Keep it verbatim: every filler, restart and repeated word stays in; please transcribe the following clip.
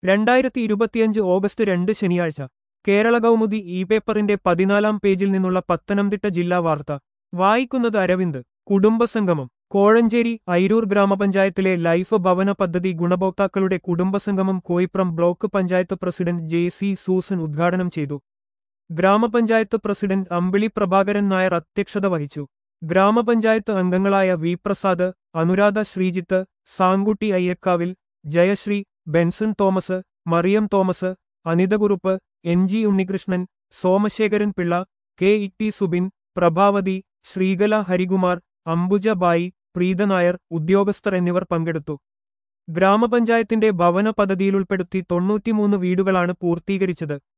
രണ്ടായിരത്തി ഇരുപത്തിയഞ്ച് ഓഗസ്റ്റ് രണ്ട് ശനിയാഴ്ച കേരള കൗമുദി ഇ പേപ്പറിന്റെ പതിനാലാം പേജിൽ നിന്നുള്ള പത്തനംതിട്ട ജില്ലാ വാർത്ത വായിക്കുന്നത് അരവിന്ദ്. കുടുംബസംഗമം കോഴഞ്ചേരി ഐരൂർ ഗ്രാമപഞ്ചായത്തിലെ ലൈഫ് ഭവന പദ്ധതി ഗുണഭോക്താക്കളുടെ കുടുംബസംഗമം Koipuram block panchayat president J C Susan ഉദ്ഘാടനം ചെയ്തു. ഗ്രാമപഞ്ചായത്ത് പ്രസിഡന്റ് അമ്പിളി പ്രഭാകരൻ നായർ അധ്യക്ഷത വഹിച്ചു. ഗ്രാമപഞ്ചായത്ത് അംഗങ്ങളായ V Prasad, Anuradha Sreejith, Sankutty Ayyakkavil, Jayasree, Benson Thomas, Mariam Thomas, Anitha Kurup, N G Unnikrishnan, Somasekharan Pillai, K E T Subin, Prabhavathi, Sreekala Harikumar, Ambuja Bai, Preetha Nair, ഉദ്യോഗസ്ഥർ എന്നിവർ പങ്കെടുത്തു. ഗ്രാമപഞ്ചായത്തിന്റെ ഭവന പദ്ധതിയിലുൾപ്പെടുത്തി തൊണ്ണൂറ്റിമൂന്ന് വീടുകളാണ് പൂർത്തീകരിച്ചത്.